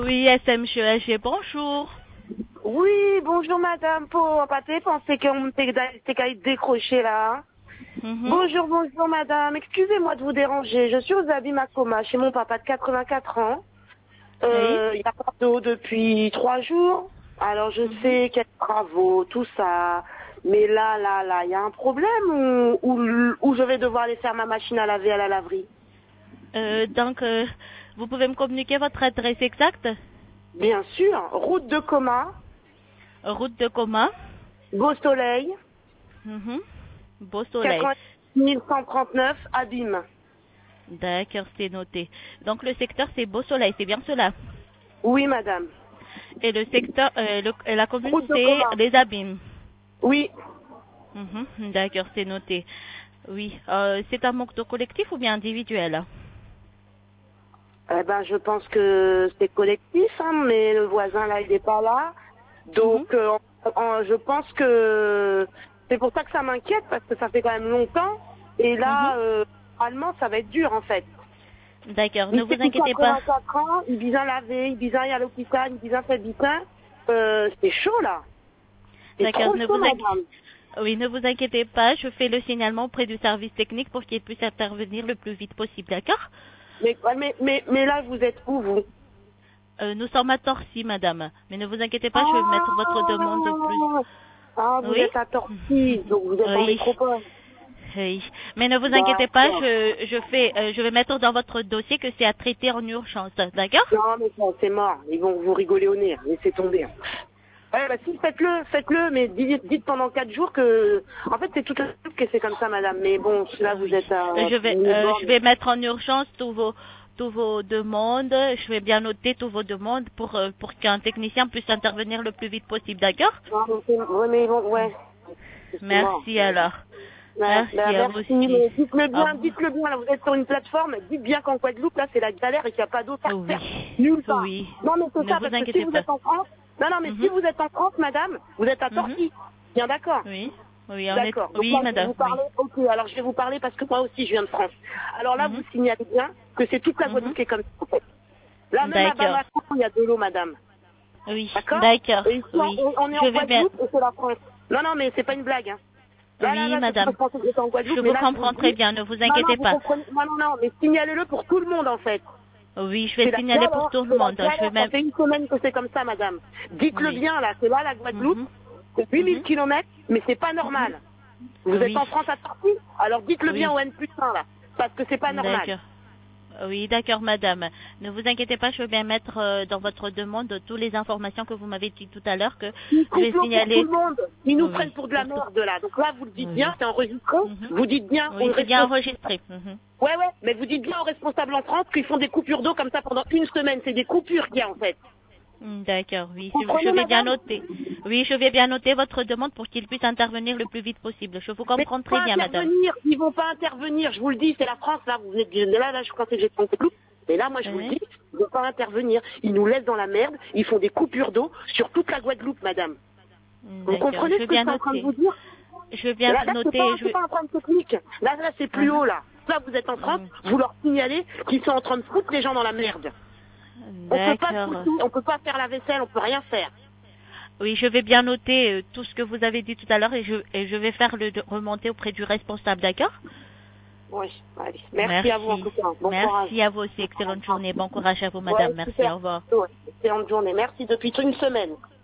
Oui, SMCHG, bonjour. Oui, bonjour madame, pour pas penser qu'on t'est qu'à être décroché là. Mhm. Bonjour madame, excusez-moi de vous déranger. Je suis aux Abîmes à Coma chez mon papa de 84 ans. Oui. Il n'y a pas d'eau depuis 3 jours. Alors je Mhm. sais qu'il y a des travaux, tout ça. Mais là, il y a un problème où je vais devoir aller faire ma machine à laver à la laverie. Donc, vous pouvez me communiquer votre adresse exacte? Bien sûr, route de Coma, Route de Coma. Beau Soleil, Mhm. Beau soleil. 88 139, Abîme. D'accord, c'est noté. Donc, le secteur, c'est Beau soleil, c'est bien cela. Oui madame. Et le secteur, la commune, Route de c'est Coma. Les Abîmes. Oui. Mhm. D'accord, c'est noté. Oui. C'est un manque de collectif ou bien individuel? Eh ben, je pense que c'est collectif, hein, mais le voisin là, il n'est pas là. Mhm. Donc, je pense que c'est pour ça que ça m'inquiète parce que ça fait quand même longtemps. Et Mhm. là, allemand, ça va être dur en fait. D'accord, ne Il sait vous qu'il a inquiétez pas. 84 ans, il besoin laver, il besoin aller à l'hôpital, il besoin faire du pain. C'est chaud là. C'est D'accord, trop ne chaud, vous inquiétez. madame. Oui, ne vous inquiétez pas, je fais le signalement auprès du service technique pour qu'il puisse intervenir le plus vite possible, d'accord? Mais là, vous êtes où vous? Nous sommes à Torcy, madame. Mais ne vous inquiétez pas, je vais mettre votre demande de plus. Ah, ah, vous Oui? êtes à Torcy, donc vous êtes en Oui. métropole. Oui. Mais ne vous inquiétez pas, D'accord. je vais mettre dans votre dossier que c'est à traiter en urgence, d'accord? Non, mais bon, c'est mort. Ils vont vous rigoler au nez. Laissez tomber. Ouais, bah si, faites-le, mais dites pendant 4 jours que... En fait, c'est toute la que c'est comme ça, madame. Mais bon, là, vous Oui. êtes à Je vais mettre en urgence tous vos demandes. Je vais bien noter tous vos demandes pour qu'un technicien puisse intervenir le plus vite possible, d'accord? Non, ouais, mais bon, ouais. C'est mort. Merci alors. Ouais, bah, Merci à vous merci, aussi. mais Au revoir. dites-le bien, là, vous êtes sur une plateforme, dites bien qu'en Guadeloupe, là, c'est la galère et qu'il n'y a pas d'eau par Oui, terre, nulle part. oui. Non, mais c'est Ne ça, vous parce que si inquiétez vous pas. êtes en France, non, mais si Mhm, vous êtes en France, madame, vous êtes à mhm. Torcy. Bien d'accord. Oui, oui, on est. D'accord. Donc Oui, là, je vais madame. vous Oui. parler. Ok, alors je vais vous parler parce que moi aussi, je viens de France. Alors là, vous Mhm, signalez bien que c'est toute la mhm. Guadeloupe qui est comme ça, en fait. Là, même à D'accord. Bamako, il y a de l'eau, madame. Oui, D'accord. d'accord. Et ici, Oui, on est je en vais bien. Guadeloupe et c'est la France. Non, non, mais c'est pas une blague, hein. Oui, Je madame. pensais que j'étais en Je Guadeloupe, mais vous là, je vous comprends le très dis. bien. Ne vous Non, non, inquiétez vous pas. comprenez. Non, non, non, mais signalez-le pour tout le monde, en fait. Oui, je vais signaler pour tout le C'est la monde. Je vais galère. Ça même. fait une semaine que c'est comme ça, madame. Dites-le Oui. bien, là. C'est là, la Guadeloupe. Mhm, C'est 8000 mhm, kilomètres, mais c'est pas mhm. normal. Vous êtes Oui, en France à Torcy. Alors dites-le bien oui. au N+1, là. Parce que c'est pas normal. D'accord. Oui, d'accord, madame. Ne vous inquiétez pas, je vais bien mettre dans votre demande toutes les informations que vous m'avez dit tout à l'heure que Ils je vais coupent l'eau pour tout signaler. le monde. Ils nous Oui, prennent pour de la pour tout. merde, là. Donc là, vous le dites bien, Oui. c'est enregistré. Mhm. Vous dites bien aux Oui, c'est bien responsables. enregistré. Mhm. Ouais, ouais, mais vous dites bien aux responsables en France qu'ils font des coupures d'eau comme ça pendant une semaine. C'est des coupures qu'il y a, en fait. D'accord, oui, Vous je comprenez, vais bien madame? noter. Oui, je vais bien noter votre demande pour qu'il puisse intervenir le plus vite possible. Je vous Mais comprends ils vont très pas bien, madame. intervenir, ils vont pas intervenir, je vous le dis, c'est la France, là, vous êtes là, je pensais que j'étais en Guadeloupe. Mais là, moi, je vous le Oui. dis, ils vont pas intervenir. Ils nous laissent dans la merde, ils font des coupures d'eau sur toute la Guadeloupe, madame. Vous D'accord, comprenez je ce vais que je bien suis en train de noter. vous dire? Je vais bien noter. C'est pas un problème technique. Là, c'est plus Mhm. haut, là. Là, vous êtes en France, Mhm. vous leur signalez qu'ils sont en train de foutre les gens dans la merde. On peut pas se D'accord. foutre, on peut pas faire la vaisselle, on peut rien faire. Oui, je vais bien noter tout ce que vous avez dit tout à l'heure et je vais faire remonter auprès du responsable, d'accord? Oui, allez. Merci à vous, en Merci. tout cas. Bon courage. Merci à vous aussi. Excellente journée. Bon courage à vous, madame. Ouais, Merci. super. Au revoir. Ouais, excellente journée. Merci depuis une semaine.